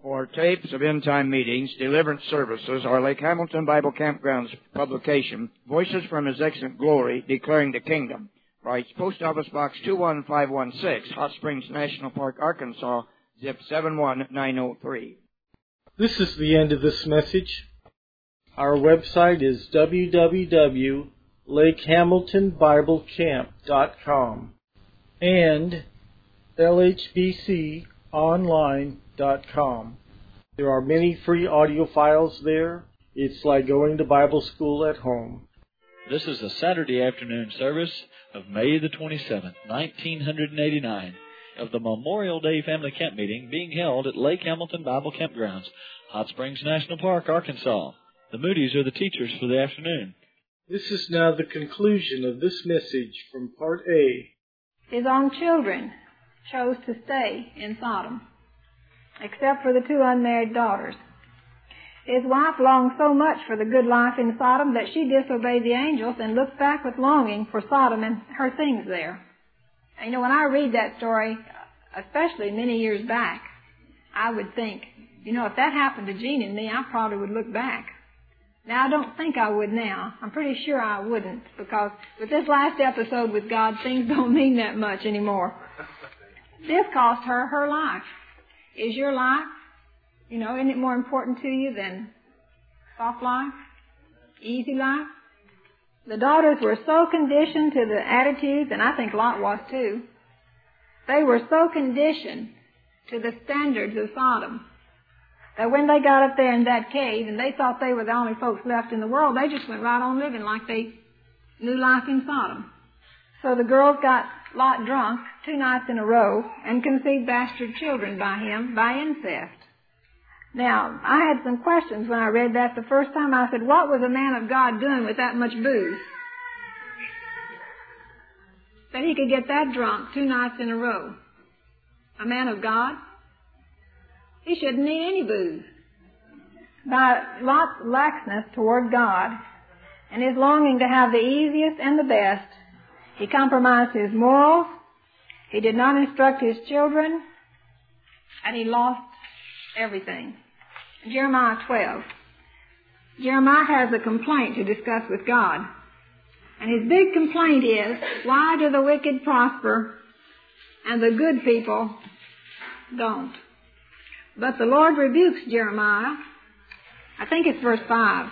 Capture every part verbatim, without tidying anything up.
For tapes of end-time meetings, deliverance services, or Lake Hamilton Bible Campground's publication, Voices from His Excellent Glory, Declaring the Kingdom. Writes Post Office Box two one five one six, Hot Springs National Park, Arkansas, zip seven one nine oh three. This is the end of this message. Our website is w w w dot lake hamilton bible camp dot com and l h b c online dot com. There are many free audio files there. It's like going to Bible school at home. This is the Saturday afternoon service of May the twenty-seventh, nineteen eighty-nine, of the Memorial Day Family Camp Meeting being held at Lake Hamilton Bible Campgrounds, Hot Springs National Park, Arkansas. The Moody's are the teachers for the afternoon. This is now the conclusion of this message from Part A. His own children chose to stay in Sodom, except for the two unmarried daughters. His wife longed so much for the good life in Sodom that she disobeyed the angels and looked back with longing for Sodom and her things there. And, you know, when I read that story, especially many years back, I would think, you know, if that happened to Jean and me, I probably would look back. Now, I don't think I would now. I'm pretty sure I wouldn't, because with this last episode with God, things don't mean that much anymore. This cost her her life. Is your life, you know, isn't it more important to you than soft life, easy life? The daughters were so conditioned to the attitudes, and I think Lot was too. They were so conditioned to the standards of Sodom that when they got up there in that cave and they thought they were the only folks left in the world, they just went right on living like they knew life in Sodom. So the girls got Lot drunk two nights in a row and conceived bastard children by him by incest. Now, I had some questions when I read that the first time. I said, what was a man of God doing with that much booze? That he could get that drunk two nights in a row. A man of God? He shouldn't need any booze. By Lot's laxness toward God and his longing to have the easiest and the best, he compromised his morals, he did not instruct his children, and he lost everything. Jeremiah twelve. Jeremiah has a complaint to discuss with God. And his big complaint is, why do the wicked prosper and the good people don't? But the Lord rebukes Jeremiah. I think it's verse five.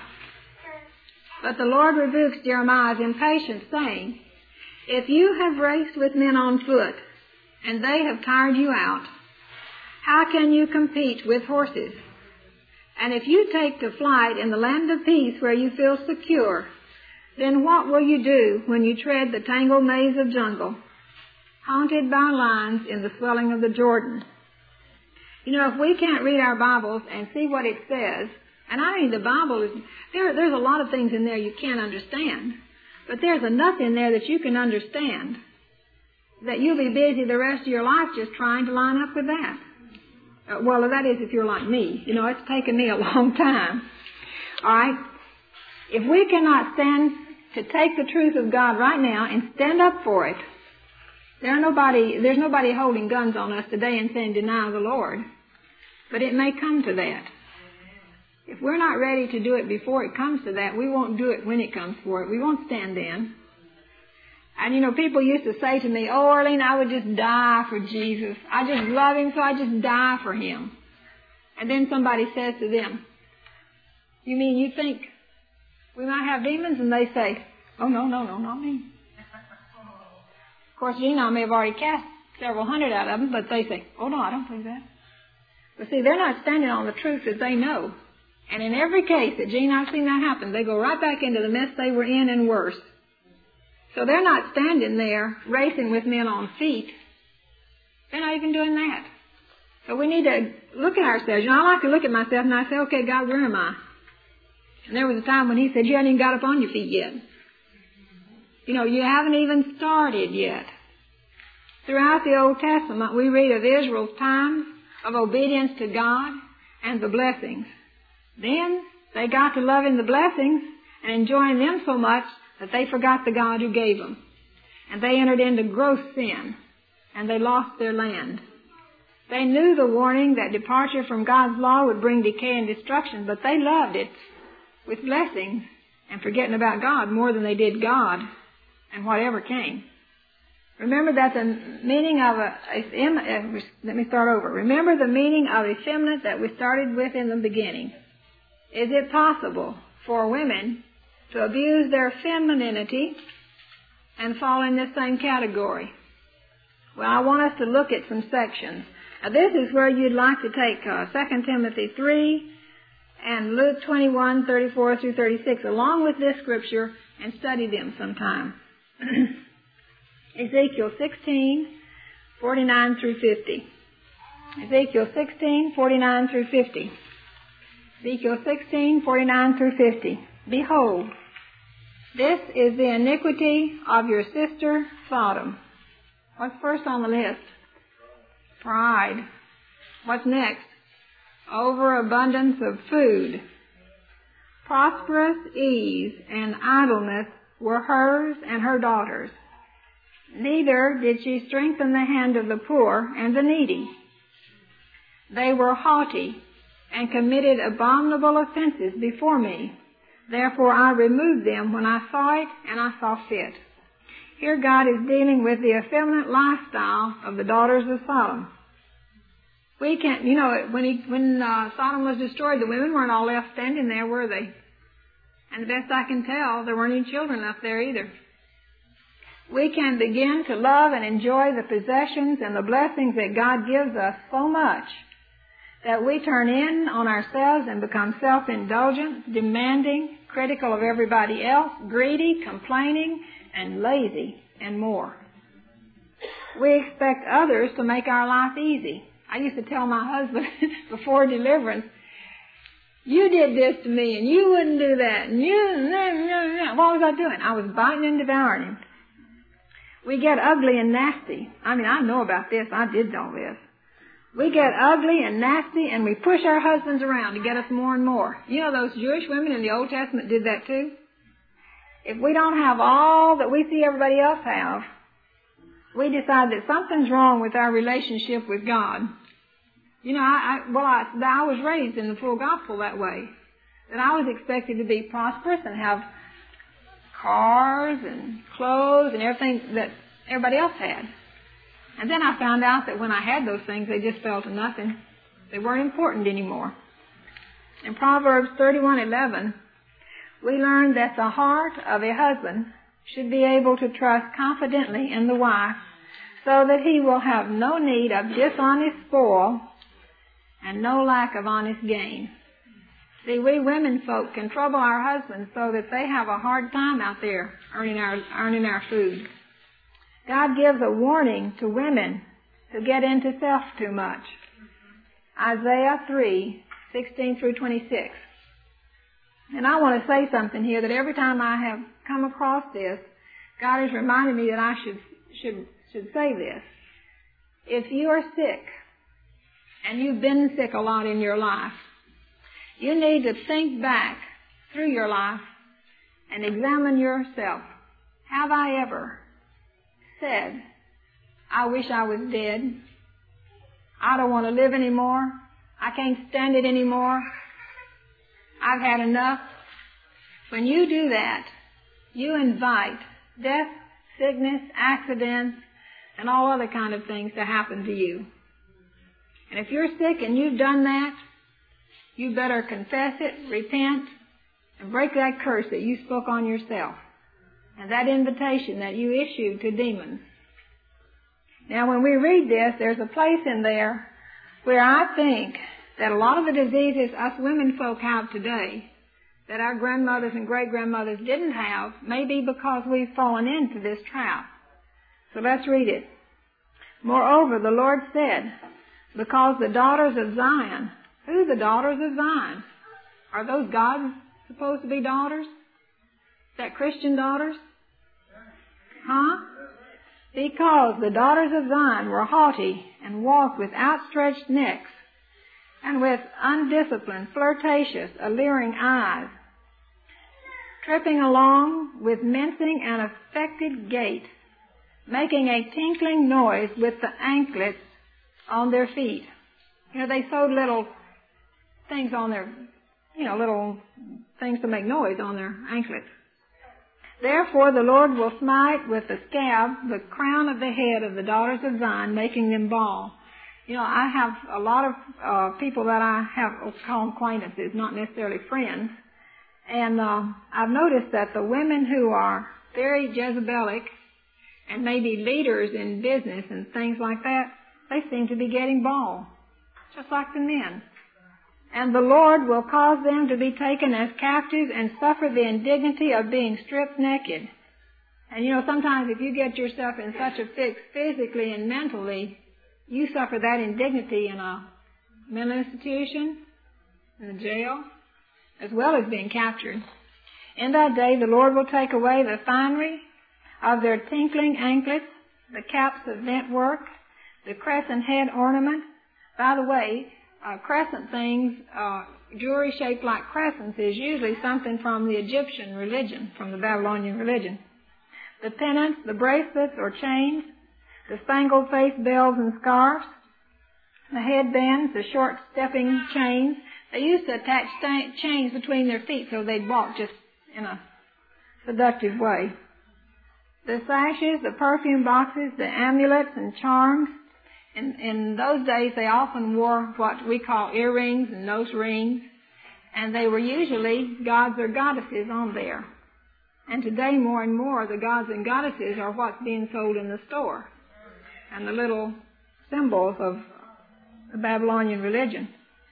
But the Lord rebukes Jeremiah's impatience, saying, if you have raced with men on foot, and they have tired you out, how can you compete with horses? And if you take to flight in the land of peace where you feel secure, then what will you do when you tread the tangled maze of jungle, haunted by lions in the swelling of the Jordan? You know, if we can't read our Bibles and see what it says, and I mean the Bible is, there, there's a lot of things in there you can't understand, but there's enough in there that you can understand that you'll be busy the rest of your life just trying to line up with that. Uh, well, that is if you're like me. You know, it's taken me a long time. All right? If we cannot stand to take the truth of God right now and stand up for it, there are nobody, there's nobody holding guns on us today and saying deny the Lord. But it may come to that. If we're not ready to do it before it comes to that, we won't do it when it comes for it. We won't stand in. And, you know, people used to say to me, oh, Arlene, I would just die for Jesus. I just love him, so I just die for him. And then somebody says to them, you mean you think we might have demons? And they say, oh, no, no, no, not me. Of course, Gene and I may have already cast several hundred out of them, but they say, oh, no, I don't believe that. But see, they're not standing on the truth that they know. And in every case that Gene and I have seen that happen, they go right back into the mess they were in and worse. So they're not standing there racing with men on feet. They're not even doing that. So we need to look at ourselves. You know, I like to look at myself and I say, okay, God, where am I? And there was a time when he said, you haven't even got up on your feet yet. You know, you haven't even started yet. Throughout the Old Testament, we read of Israel's times of obedience to God and the blessings. Then they got to loving the blessings and enjoying them so much that they forgot the God who gave them. And they entered into gross sin, and they lost their land. They knew the warning that departure from God's law would bring decay and destruction, but they loved it with blessings and forgetting about God more than they did God and whatever came. Remember that the meaning of a, a, let me start over. Remember the meaning of effeminate that we started with in the beginning. Is it possible for women to abuse their femininity and fall in this same category? Well, I want us to look at some sections. Now, this is where you'd like to take uh, Second Timothy three and Luke twenty-one, thirty-four through thirty-six, along with this scripture, and study them sometime. Ezekiel sixteen, forty-nine through fifty. Ezekiel sixteen, forty-nine through fifty. Ezekiel sixteen, forty-nine through fifty. Behold, this is the iniquity of your sister Sodom. What's first on the list? Pride. What's next? Overabundance of food. Prosperous ease and idleness were hers and her daughters. Neither did she strengthen the hand of the poor and the needy. They were haughty and committed abominable offenses before me. Therefore I removed them when I saw it and I saw fit. Here God is dealing with the effeminate lifestyle of the daughters of Sodom. We can't, you know, when he, when uh, Sodom was destroyed, the women weren't all left standing there, were they? And the best I can tell, there weren't any children left there either. We can begin to love and enjoy the possessions and the blessings that God gives us so much that we turn in on ourselves and become self-indulgent, demanding, critical of everybody else, greedy, complaining, and lazy, and more. We expect others to make our life easy. I used to tell my husband before deliverance, you did this to me, and you wouldn't do that, and you, what was I doing? I was biting and devouring him. We get ugly and nasty. I mean, I know about this. I did all this. We get ugly and nasty, and we push our husbands around to get us more and more. You know, those Jewish women in the Old Testament did that too. If we don't have all that we see everybody else have, we decide that something's wrong with our relationship with God. You know, I, I well, I, I was raised in the full gospel that way. That I was expected to be prosperous and have cars and clothes and everything that everybody else had. And then I found out that when I had those things, they just fell to nothing. They weren't important anymore. In Proverbs thirty-one eleven, we learn that the heart of a husband should be able to trust confidently in the wife so that he will have no need of dishonest spoil and no lack of honest gain. See, we women folk can trouble our husbands so that they have a hard time out there earning our, earning our food. God gives a warning to women to get into self too much. Isaiah three, sixteen through twenty-six. And I want to say something here that every time I have come across this, God has reminded me that I should, should, should say this. If you are sick, and you've been sick a lot in your life, you need to think back through your life and examine yourself. Have I ever said, I wish I was dead. I don't want to live anymore. I can't stand it anymore. I've had enough. When you do that, you invite death, sickness, accidents, and all other kind of things to happen to you. And if you're sick and you've done that, you better confess it, repent, and break that curse that you spoke on yourself and that invitation that you issued to demons. Now, when we read this, there's a place in there where I think that a lot of the diseases us women folk have today that our grandmothers and great-grandmothers didn't have may be because we've fallen into this trap. So let's read it. Moreover, the Lord said, because the daughters of Zion, who are the daughters of Zion? Are those God's supposed to be daughters? Is that Christian daughters? Huh? Because the daughters of Zion were haughty and walked with outstretched necks and with undisciplined, flirtatious, alluring eyes, tripping along with mincing and affected gait, making a tinkling noise with the anklets on their feet. You know, they sewed little things on their, you know, little things to make noise on their anklets. Therefore the Lord will smite with the scab the crown of the head of the daughters of Zion, making them bald. You know, I have a lot of uh, people that I have call acquaintances, not necessarily friends. And uh, I've noticed that the women who are very Jezebelic and maybe leaders in business and things like that, they seem to be getting bald, just like the men. And the Lord will cause them to be taken as captives and suffer the indignity of being stripped naked. And you know, sometimes if you get yourself in such a fix physically and mentally, you suffer that indignity in a mental institution, in a jail, as well as being captured. In that day the Lord will take away the finery of their tinkling anklets, the caps of network, the crescent head ornament. By the way, uh, crescent things, uh, jewelry shaped like crescents is usually something from the Egyptian religion, from the Babylonian religion. The pennants, the bracelets or chains, the spangled face bells and scarves, the headbands, the short stepping chains. They used to attach sta- chains between their feet so they'd walk just in a seductive way. The sashes, the perfume boxes, the amulets and charms. In, in those days they often wore what we call earrings and nose rings, and they were usually gods or goddesses on there. And today more and more the gods and goddesses are what's being sold in the store, and the little symbols of the Babylonian religion.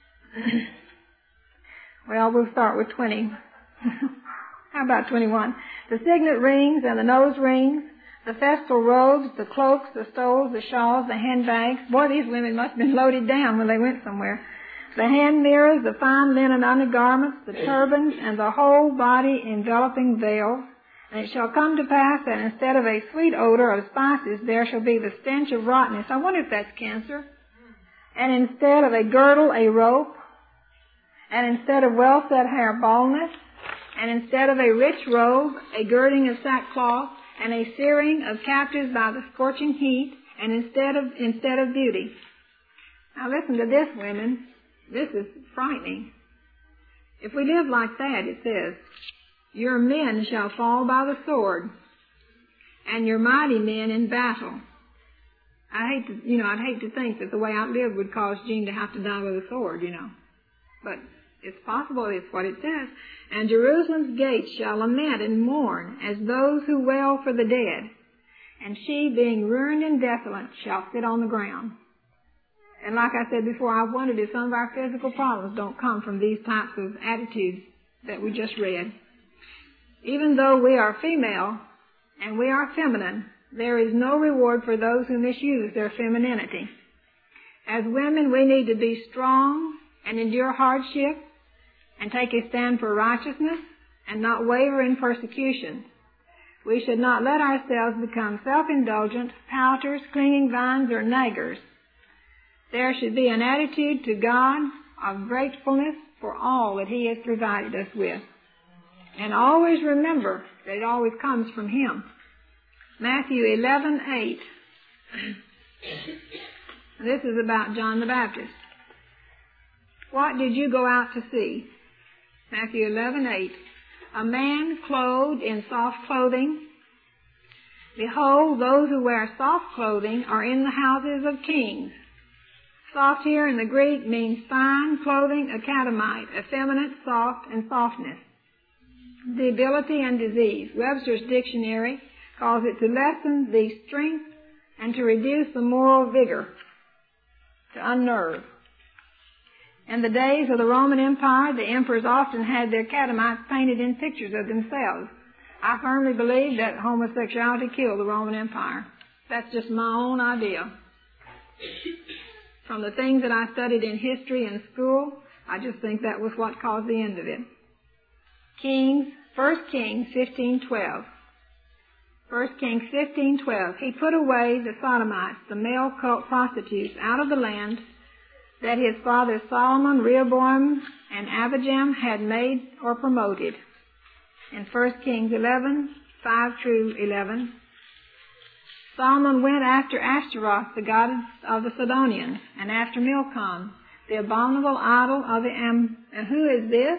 Well, we'll start with twenty. How about twenty-one? The signet rings and the nose rings, the festal robes, the cloaks, the stoles, the shawls, the handbags. Boy, these women must have been loaded down when they went somewhere. The hand mirrors, the fine linen undergarments, the turbans, and the whole body enveloping veil. And it shall come to pass that instead of a sweet odor of spices, there shall be the stench of rottenness. I wonder if that's cancer. And instead of a girdle, a rope. And instead of well-set hair, baldness. And instead of a rich robe, a girding of sackcloth, and a searing of captives by the scorching heat, and instead of instead of beauty. Now listen to this, women. This is frightening. If we live like that, it says, your men shall fall by the sword, and your mighty men in battle. I hate to, you know, I'd hate to think that the way I lived would cause Jean to have to die with a sword, you know. But it's possible, it's what it says. And Jerusalem's gates shall lament and mourn as those who wail for the dead. And she, being ruined and desolate, shall sit on the ground. And like I said before, I've wondered if some of our physical problems don't come from these types of attitudes that we just read. Even though we are female and we are feminine, there is no reward for those who misuse their femininity. As women, we need to be strong and endure hardship and take a stand for righteousness and not waver in persecution. We should not let ourselves become self-indulgent, pouters, clinging vines, or naggers. There should be an attitude to God of gratefulness for all that He has provided us with. And always remember that it always comes from Him. Matthew eleven eight. This is about John the Baptist. What did you go out to see? Matthew eleven eight. A man clothed in soft clothing. Behold, those who wear soft clothing are in the houses of kings. Soft here in the Greek means fine clothing, academite, effeminate, soft, and softness. Debility and disease. Webster's dictionary calls it to lessen the strength and to reduce the moral vigor, to unnerve. In the days of the Roman Empire, the emperors often had their catamites painted in pictures of themselves. I firmly believe that homosexuality killed the Roman Empire. That's just my own idea. From the things that I studied in history in school, I just think that was what caused the end of it. Kings, First Kings fifteen twelve. First Kings fifteen twelve. He put away the sodomites, the male cult prostitutes, out of the land that his fathers Solomon, Rehoboam, and Abijam had made or promoted. In First Kings eleven five through eleven. Solomon went after Ashtaroth, the goddess of the Sidonians, and after Milcom, the abominable idol of the Am. And who is this?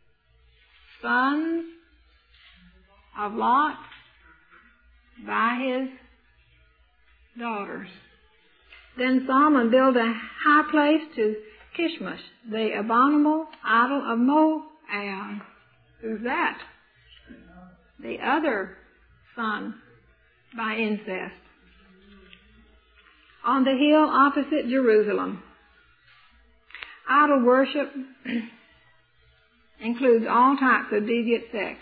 Sons of Lot by his daughters. Then Solomon built a high place to Kishmash, the abominable idol of Moab. Who's that? The other son by incest. On the hill opposite Jerusalem. Idol worship includes all types of deviant sex.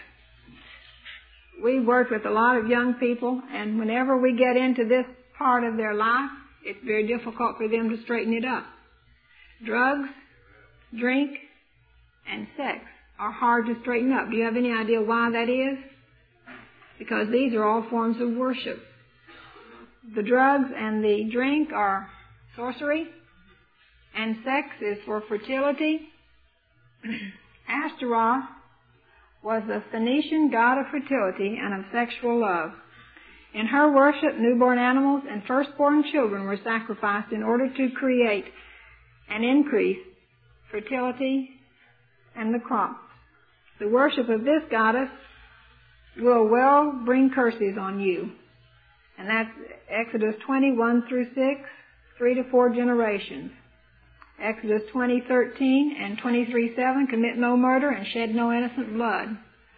We work with a lot of young people, and whenever we get into this part of their life, it's very difficult for them to straighten it up. Drugs, drink, and sex are hard to straighten up. Do you have any idea why that is? Because these are all forms of worship. The drugs and the drink are sorcery, and sex is for fertility. Ashtaroth was the Phoenician god of fertility and of sexual love. In her worship, newborn animals and firstborn children were sacrificed in order to create and increase fertility and the crops. The worship of this goddess will well bring curses on you. And that's Exodus twenty-one through six, three to four generations. Exodus twenty thirteen and twenty-three seven, commit no murder and shed no innocent blood.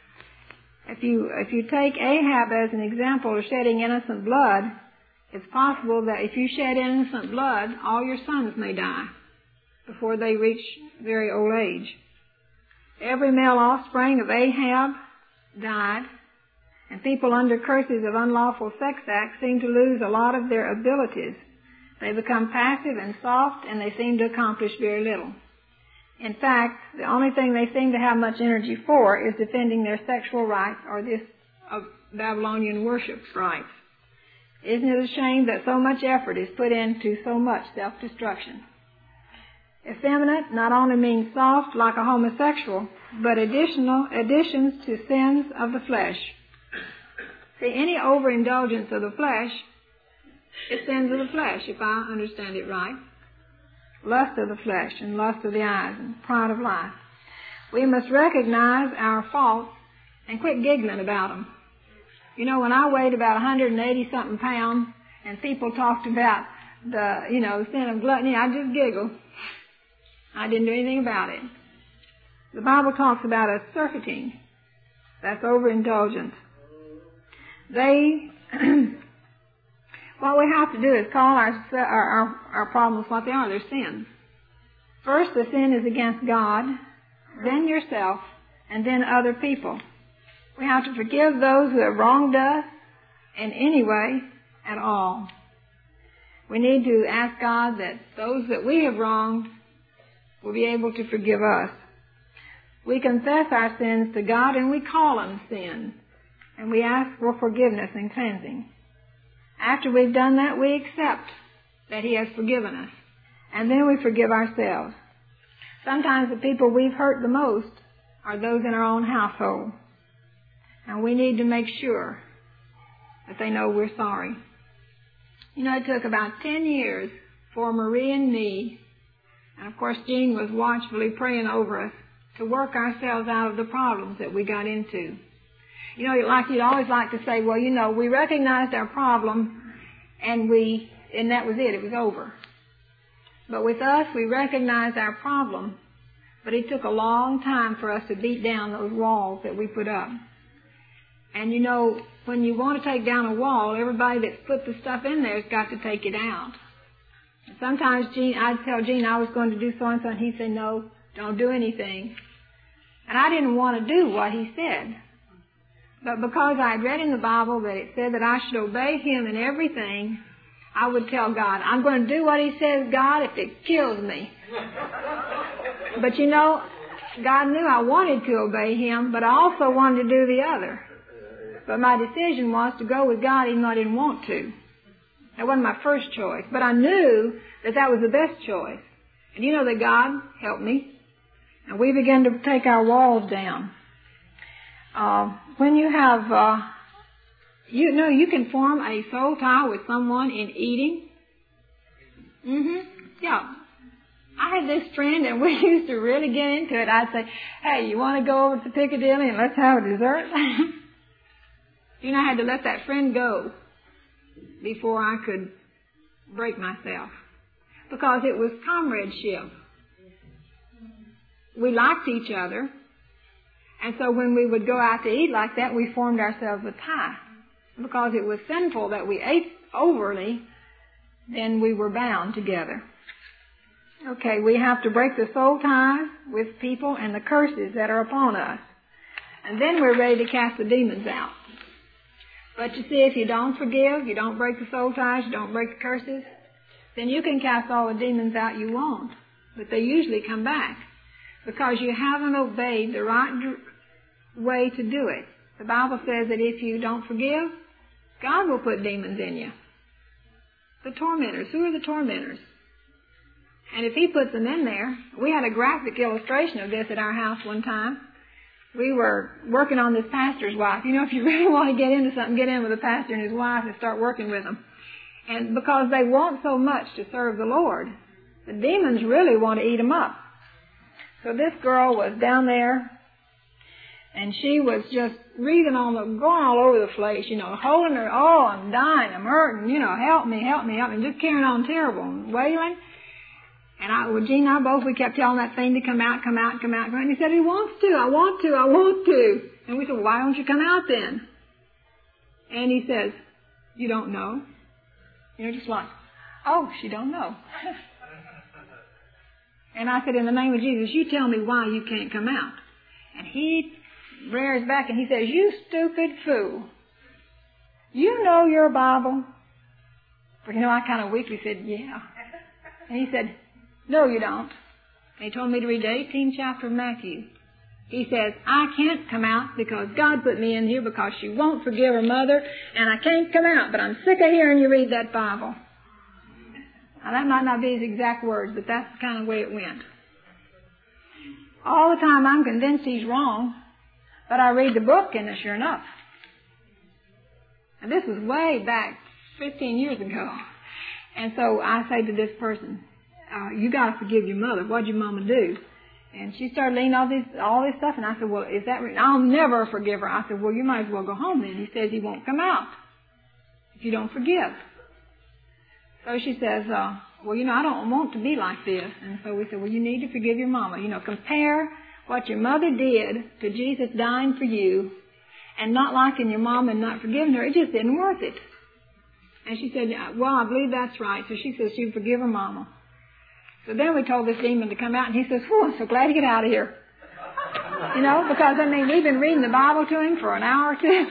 If you if you take Ahab as an example of shedding innocent blood, it's possible that if you shed innocent blood, all your sons may die before they reach very old age. Every male offspring of Ahab died, and people under curses of unlawful sex acts seem to lose a lot of their abilities. They become passive and soft, and they seem to accomplish very little. In fact, the only thing they seem to have much energy for is defending their sexual rights or this of Babylonian worship rights. Isn't it a shame that so much effort is put into so much self-destruction? Effeminate not only means soft like a homosexual, but additional additions to sins of the flesh. See, any overindulgence of the flesh is sins of the flesh, if I understand it right. Lust of the flesh and lust of the eyes and pride of life. We must recognize our faults and quit giggling about them. You know, when I weighed about one hundred eighty something pounds and people talked about the, you know, sin of gluttony, I just giggled. I didn't do anything about it. The Bible talks about us surfeiting. That's overindulgence. They, what we have to do is call our, our, our, our problems what they are. They're sins. First, the sin is against God, then yourself, and then other people. We have to forgive those who have wronged us in any way at all. We need to ask God that those that we have wronged will be able to forgive us. We confess our sins to God and we call them sin. And we ask for forgiveness and cleansing. After we've done that, we accept that He has forgiven us. And then we forgive ourselves. Sometimes the people we've hurt the most are those in our own household. And we need to make sure that they know we're sorry. You know, it took about ten years for Marie and me, and of course Jean was watchfully praying over us, to work ourselves out of the problems that we got into. You know, like you'd always like to say, well, you know, we recognized our problem and we, and that was it, it was over. But with us, we recognized our problem, but it took a long time for us to beat down those walls that we put up. And you know, when you want to take down a wall, everybody that's put the stuff in there has got to take it out. And sometimes Gene, I'd tell Gene I was going to do so and so, and he'd say, no, don't do anything. And I didn't want to do what he said. But because I had read in the Bible that it said that I should obey Him in everything, I would tell God, I'm going to do what He says, God, if it kills me. But you know, God knew I wanted to obey Him, but I also wanted to do the other. But my decision was to go with God even though I didn't want to. That wasn't my first choice. But I knew that that was the best choice. And you know that God helped me. And we began to take our walls down. Uh, when you have uh, You know, you can form a soul tie with someone in eating. Mm-hmm. Yeah. I had this friend, and we used to really get into it. I'd say, hey, you want to go over to Piccadilly and let's have a dessert? You know, I had to let that friend go before I could break myself. Because it was comradeship. We liked each other. And so when we would go out to eat like that, we formed ourselves a tie. Because it was sinful that we ate overly, then we were bound together. Okay, we have to break the soul ties with people and the curses that are upon us. And then we're ready to cast the demons out. But you see, if you don't forgive, you don't break the soul ties, you don't break the curses, then you can cast all the demons out you want. But they usually come back because you haven't obeyed the right way to do it. The Bible says that if you don't forgive, God will put demons in you. The tormentors. Who are the tormentors? And if He puts them in there, we had a graphic illustration of this at our house one time. We were working on this pastor's wife. You know, if you really want to get into something, get in with a pastor and his wife and start working with them. And because they want so much to serve the Lord, the demons really want to eat them up. So this girl was down there, and she was just breathing on the, going all over the place, you know, holding her, oh, I'm dying, I'm hurting, you know, help me, help me, help me, just carrying on terrible and wailing. And I, well, Gene and I both, we kept telling that thing to come out, come out, come out, come out. And he said, he wants to, I want to, I want to. And we said, well, why don't you come out then? And he says, you don't know. You know, just like, oh, she don't know. And I said, in the name of Jesus, you tell me why you can't come out. And he rears back and he says, you stupid fool. You know your Bible? But you know, I kind of weakly said, yeah. And he said, no, you don't. And he told me to read the eighteenth chapter of Matthew. He says, I can't come out because God put me in here because she won't forgive her mother, and I can't come out, but I'm sick of hearing you read that Bible. Now, that might not be his exact words, but that's the kind of way it went. All the time I'm convinced he's wrong, but I read the book, and sure enough. And this was way back fifteen years ago. And so I say to this person, uh, you got to forgive your mother. What'd your mama do? And she started laying all this, all this stuff, and I said, well, is that right? I'll never forgive her. I said, well, you might as well go home then. He says he won't come out if you don't forgive. So she says, uh, well, you know, I don't want to be like this. And so we said, well, you need to forgive your mama. You know, compare what your mother did to Jesus dying for you and not liking your mom and not forgiving her. It just isn't worth it. And she said, well, I believe that's right. So she says she'd forgive her mama. So then we told this demon to come out, and he says, whew, I'm so glad to get out of here. You know, because, I mean, we've been reading the Bible to him for an hour or two.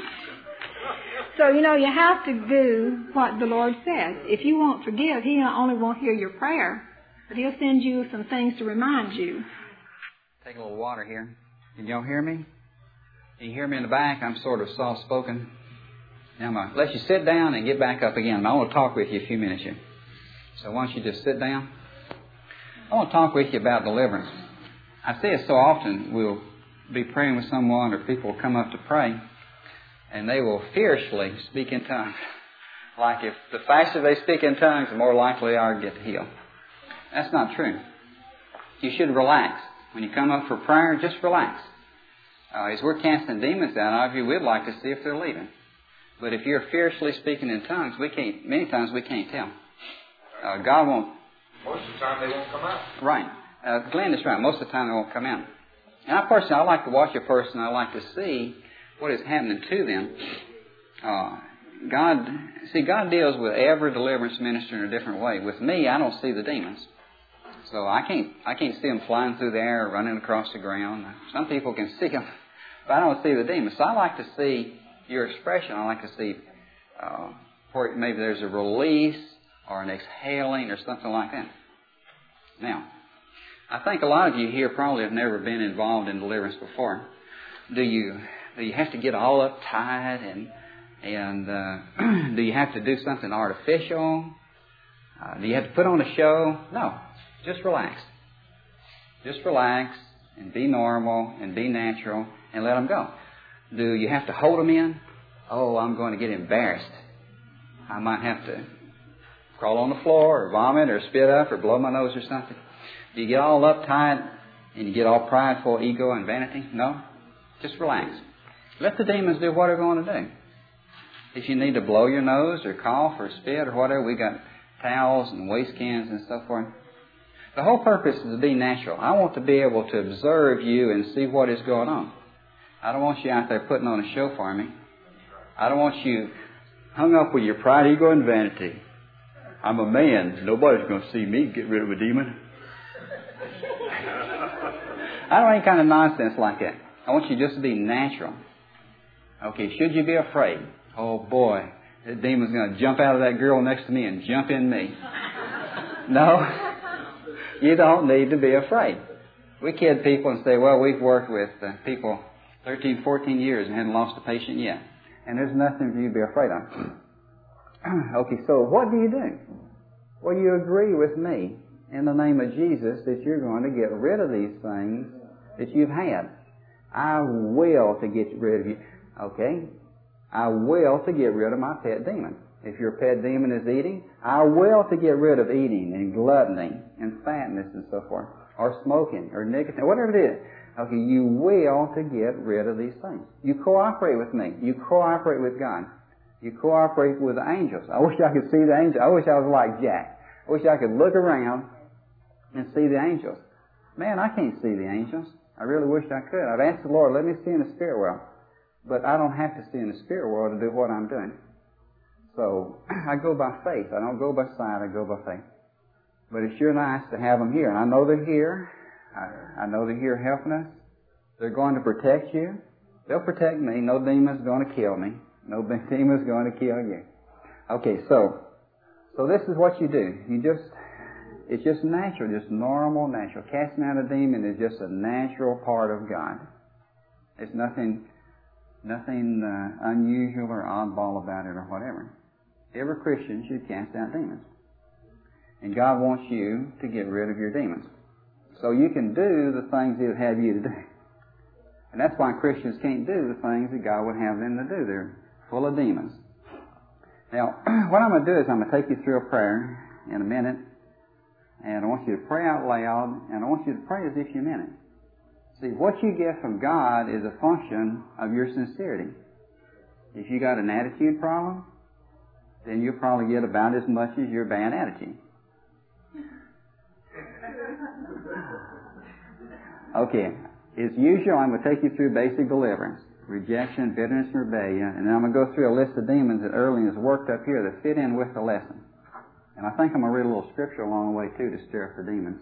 So, you know, you have to do what the Lord says. If you won't forgive, He not only won't hear your prayer, but He'll send you some things to remind you. Take a little water here. Can y'all hear me? Can you hear me in the back? I'm sort of soft-spoken. Now, I'm going to let you sit down and get back up again. I want to talk with you a few minutes here. So why don't you just sit down? I want to talk with you about deliverance. I see it so often. We'll be praying with someone, or people will come up to pray, and they will fiercely speak in tongues. Like if the faster they speak in tongues, the more likely they are to get healed. That's not true. You should relax. When you come up for prayer, just relax. Uh, as we're casting demons out of you, we'd like to see if they're leaving. But if you're fiercely speaking in tongues, we can't. Many times we can't tell. Uh, God won't. Most of the time they won't come out. Right. Uh, Glenn is right. Most of the time they won't come out. And I personally, I like to watch a person. I like to see what is happening to them. Uh, God, see, God deals with every deliverance minister in a different way. With me, I don't see the demons. So I can't, I can't see them flying through the air or running across the ground. Some people can see them, but I don't see the demons. So I like to see your expression. I like to see uh, where maybe there's a release or an exhaling or something like that. Now, I think a lot of you here probably have never been involved in deliverance before. Do you do you have to get all uptight and and uh, do you have to do something artificial? Uh, do you have to put on a show? No, just relax. Just relax and be normal and be natural and let them go. Do you have to hold them in? oh, I'm going to get embarrassed. I might have to crawl on the floor or vomit or spit up or blow my nose or something. Do you get all uptight and you get all prideful, ego and vanity? No. Just relax. Let the demons do what they're going to do. If you need to blow your nose or cough or spit or whatever, we got towels and waste cans and so forth. The whole purpose is to be natural. I want to be able to observe you and see what is going on. I don't want you out there putting on a show for me. I don't want you hung up with your pride, ego, and vanity. I'm a man. Nobody's going to see me get rid of a demon. I don't want any kind of nonsense like that. I want you just to be natural. Okay, should you be afraid? Oh, boy, the demon's going to jump out of that girl next to me and jump in me. No. You don't need to be afraid. We kid people and say, well, we've worked with uh, people thirteen, fourteen years and hadn't lost a patient yet. And there's nothing for you to be afraid of. Okay, so what do you do? Well, you agree with me in the name of Jesus that you're going to get rid of these things that you've had. I will to get rid of you. Okay? I will to get rid of my pet demon. If your pet demon is eating, I will to get rid of eating and gluttony and fatness and so forth, or smoking or nicotine, whatever it is. Okay, you will to get rid of these things. You cooperate with me. You cooperate with God. You cooperate with the angels. I wish I could see the angels. I wish I was like Jack. I wish I could look around and see the angels. Man, I can't see the angels. I really wish I could. I've asked the Lord, let me see in the spirit world. But I don't have to see in the spirit world to do what I'm doing. So I go by faith. I don't go by sight. I go by faith. But it's sure nice to have them here. And I know they're here. I, I know they're here helping us. They're going to protect you. They'll protect me. No demon's going to kill me. No demon's going to kill you. Okay, so so this is what you do. You just, it's just natural, just normal, natural. Casting out a demon is just a natural part of God. There's nothing, nothing uh, unusual or oddball about it or whatever. Every Christian should cast out demons. And God wants you to get rid of your demons. So you can do the things He would have you to do. And that's why Christians can't do the things that God would have them to do. They're full of demons. Now, what I'm going to do is I'm going to take you through a prayer in a minute. And I want you to pray out loud. And I want you to pray as if you meant it. See, what you get from God is a function of your sincerity. If you got an attitude problem, then you'll probably get about as much as your bad attitude. Okay, as usual, I'm going to take you through basic deliverance, rejection, bitterness, and rebellion, and then I'm going to go through a list of demons that Early has worked up here that fit in with the lesson. And I think I'm going to read a little scripture along the way, too, to stir up the demons.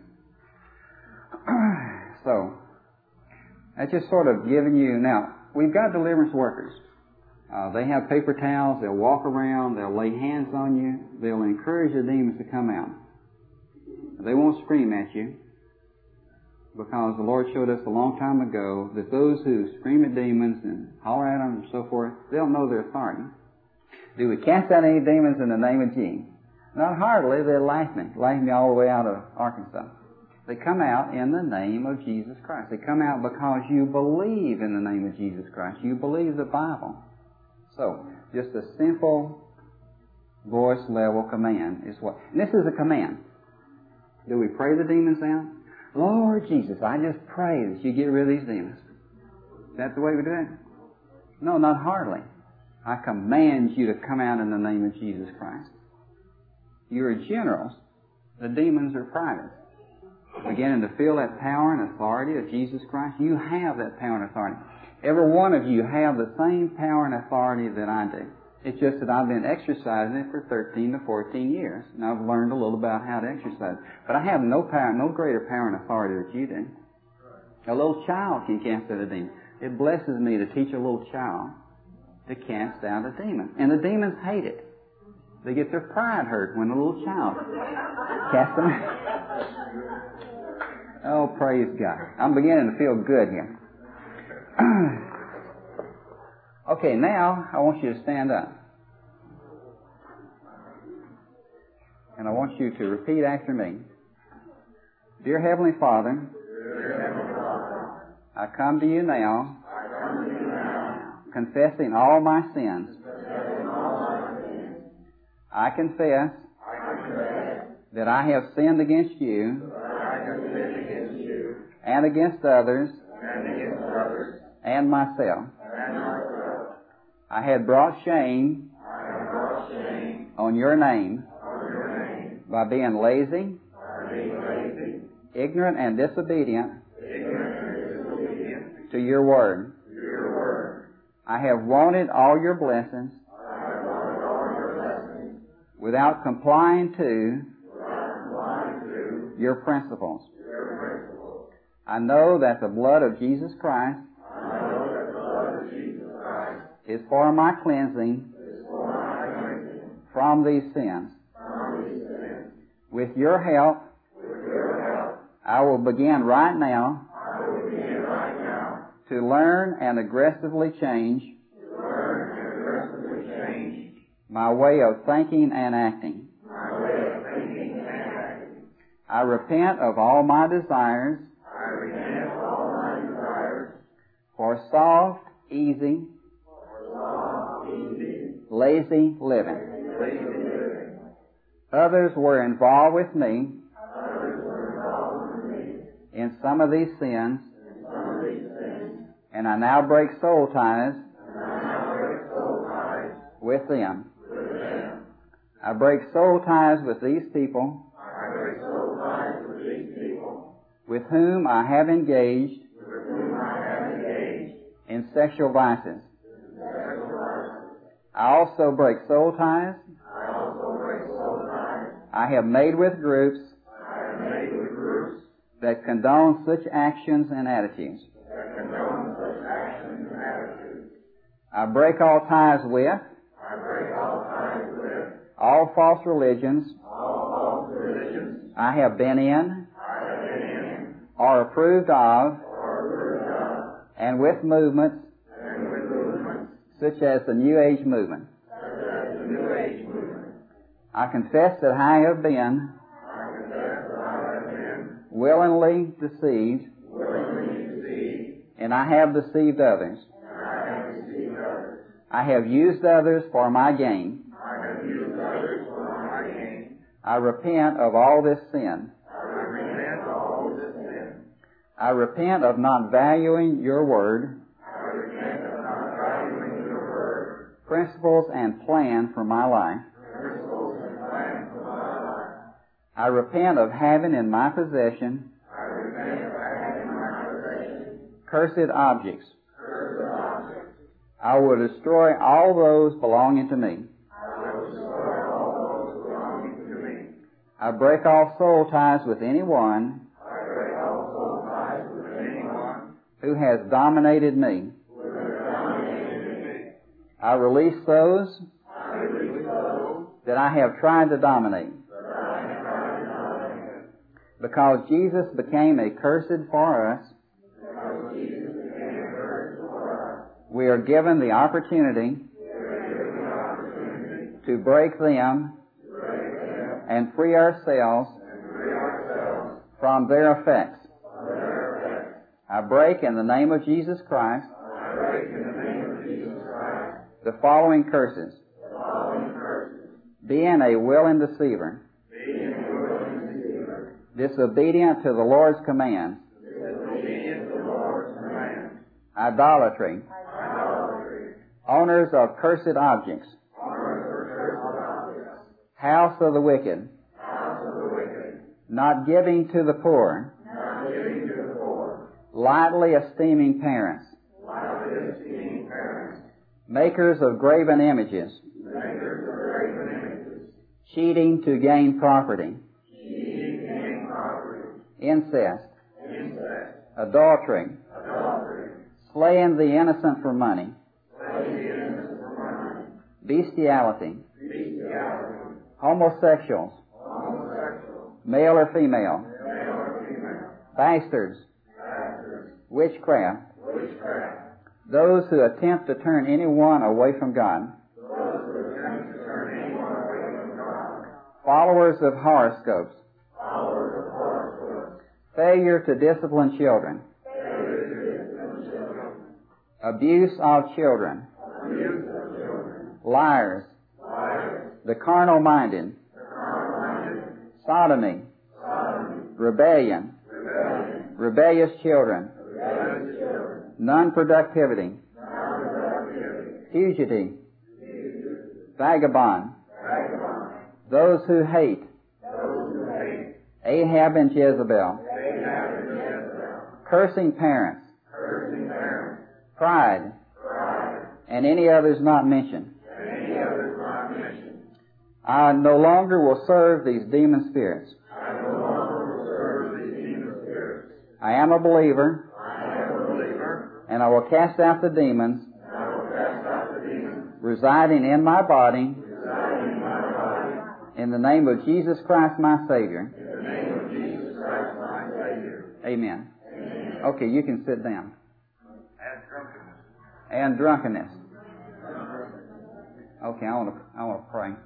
So, that's just sort of giving you... Now, we've got deliverance workers. Uh, they have paper towels. They'll walk around. They'll lay hands on you. They'll encourage the demons to come out. They won't scream at you, because the Lord showed us a long time ago that those who scream at demons and holler at them and so forth, they'll know their authority. Do we cast out any demons in the name of Jesus? Not hardly. They laugh me. Laugh me all the way out of Arkansas. They come out in the name of Jesus Christ. They come out because you believe in the name of Jesus Christ. You believe the Bible. So, just a simple voice level command is what... And this is a command. Do we pray the demons out? Lord Jesus, I just pray that you get rid of these demons. Is that the way we do it? No, not hardly. I command you to come out in the name of Jesus Christ. You're generals. The demons are privates. Beginning to feel that power and authority of Jesus Christ. You have that power and authority. Every one of you have the same power and authority that I do. It's just that I've been exercising it for thirteen to fourteen years. And I've learned a little about how to exercise. But I have no power, no greater power and authority that you do. A little child can cast out a demon. It blesses me to teach a little child to cast out a demon. And the demons hate it. They get their pride hurt when a little child casts them out. Oh, praise God. I'm beginning to feel good here. Okay, now I want you to stand up. And I want you to repeat after me. Dear Heavenly Father, Dear Heavenly Father, I come to you now, I come to you now confessing all my sins. I confess that I have sinned against you and against others and myself. I had brought shame on your name by being lazy, ignorant, and disobedient to your word. I have wanted all your blessings without complying to your principles. I know that the blood of Jesus Christ is for my cleansing from these sins. With your help, I will begin right now to learn and aggressively change my way of thinking and acting. I repent of all my desires for soft, easy, lazy living. Others were involved with me in some of these sins, and I now break soul ties with them. I break soul ties with these people with whom I have engaged in sexual vices. I also break soul ties I have made with groups that condone such actions and attitudes. I break all ties with all false religions I have been in or approved of, and with movements such as the New Age movement. I confess that I have been willingly deceived, and I have deceived others. I have used others for my gain. I repent of all this sin. I repent of not valuing your word, principles, and plan for my life. I repent of having in my possession cursed objects. I will destroy all those belonging to me. I break all soul ties with anyone who has dominated me. I release those that I have tried to dominate. Because Jesus became a cursed for us, we are given the opportunity to break them and free ourselves from their effects. I break in the name of Jesus Christ the following curses. Being a willing deceiver, disobedient to the Lord's commands, idolatry, owners of cursed objects, house of the wicked, not giving to the poor, lightly esteeming parents, makers of graven images, cheating to gain property, incest, adultery, slaying the innocent for money, bestiality, homosexuals, male or female, bastards, witchcraft, those who attempt to turn anyone away from God, followers of horoscopes, failure to discipline children, abuse of children, liars, the carnal-minded, sodomy, rebellion, rebellious children, non-productivity, fugitive, vagabond, those who hate, Ahab and Jezebel, cursing parents, pride, and any others not mentioned. I no longer will serve these demon spirits. I am a believer, and I will cast out the demons residing in my body in the name of Jesus Christ, my Savior. Amen. Okay, you can sit down. And drunkenness. Okay, I want to I want to pray.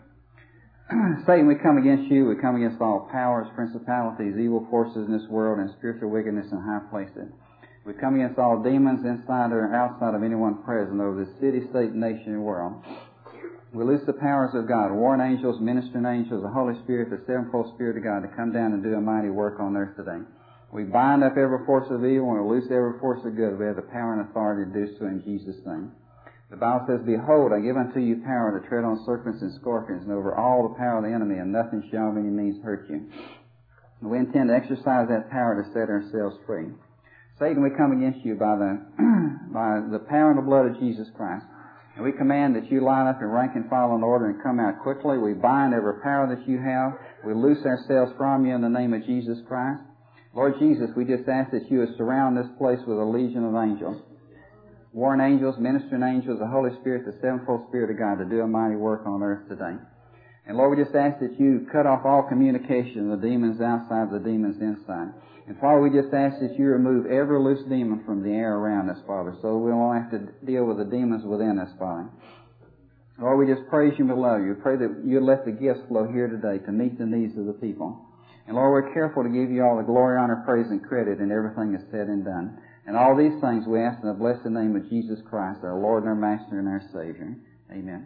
Satan, we come against you. We come against all powers, principalities, evil forces in this world, and spiritual wickedness in high places. We come against all demons inside or outside of anyone present over this city, state, nation, and world. We loose the powers of God, warring angels, ministering angels, the Holy Spirit, the sevenfold Spirit of God to come down and do a mighty work on earth today. We bind up every force of evil and we loose every force of good. We have the power and authority to do so in Jesus' name. The Bible says, Behold, I give unto you power to tread on serpents and scorpions and over all the power of the enemy, and nothing shall by any means hurt you. We intend to exercise that power to set ourselves free. Satan, we come against you by the by the power and the blood of Jesus Christ. And we command that you line up in rank and file in order and come out quickly. We bind every power that you have. We loose ourselves from you in the name of Jesus Christ. Lord Jesus, we just ask that you would surround this place with a legion of angels. Warring angels, ministering angels, the Holy Spirit, the sevenfold Spirit of God to do a mighty work on earth today. And Lord, we just ask that you cut off all communication of the demons outside, the demons inside. And Father, we just ask that you remove every loose demon from the air around us, Father, so we won't have to deal with the demons within us, Father. Lord, we just praise you and love you. We pray that you let the gifts flow here today to meet the needs of the people. And Lord, we're careful to give you all the glory, honor, praise, and credit in everything that's said and done. And all these things we ask in the blessed name of Jesus Christ, our Lord and our Master and our Savior. Amen.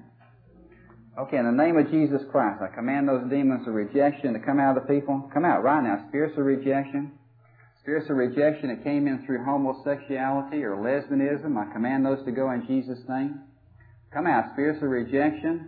Okay, in the name of Jesus Christ, I command those demons of rejection to come out of the people. Come out right now. Spirits of rejection. Spirits of rejection that came in through homosexuality or lesbianism, I command those to go in Jesus' name. Come out. Spirits of rejection,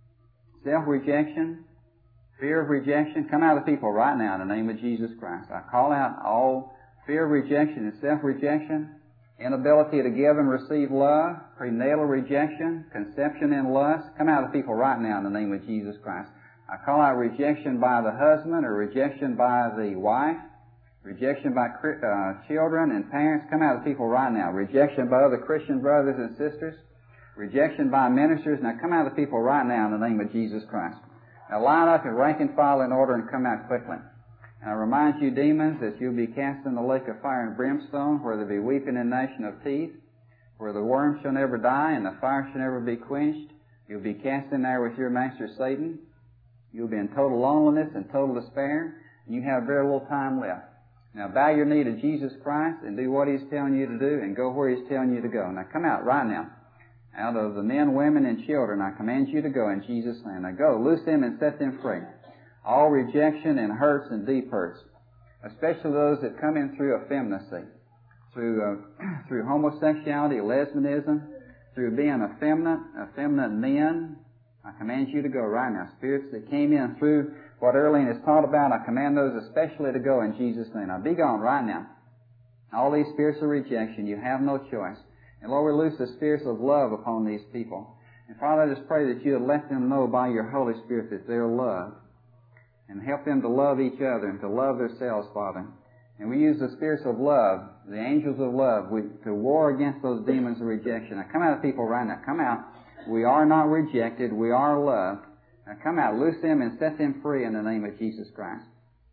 self-rejection, fear of rejection. Come out of the people right now in the name of Jesus Christ. I call out all fear of rejection and self-rejection, inability to give and receive love, prenatal rejection, conception in lust. Come out of the people right now in the name of Jesus Christ. I call out rejection by the husband or rejection by the wife, rejection by uh, children and parents. Come out of the people right now. Rejection by other Christian brothers and sisters, rejection by ministers. Now come out of the people right now in the name of Jesus Christ. Now line up and rank and file in order and come out quickly. And I remind you, demons, that you'll be cast in the lake of fire and brimstone, where there be weeping and gnashing of teeth, where the worm shall never die and the fire shall never be quenched. You'll be cast in there with your master Satan. You'll be in total loneliness and total despair, and you have very little time left. Now bow your knee to Jesus Christ and do what He's telling you to do and go where He's telling you to go. Now come out right now. Out of the men, women, and children, I command you to go in Jesus' name. Now go, loose them and set them free. All rejection and hurts and deep hurts, especially those that come in through effeminacy, through uh, through homosexuality, lesbianism, through being effeminate, effeminate men. I command you to go right now. Spirits that came in through what Earlene has taught about, I command those especially to go in Jesus' name. Now be gone right now. All these spirits of rejection, you have no choice. And Lord, we loose the spirits of love upon these people. And Father, I just pray that you would let them know by your Holy Spirit that they're loved. And help them to love each other and to love themselves, Father. And we use the spirits of love, the angels of love, we, to war against those demons of rejection. Now come out of people right now. Come out. We are not rejected. We are loved. Now come out. Loose them and set them free in the name of Jesus Christ.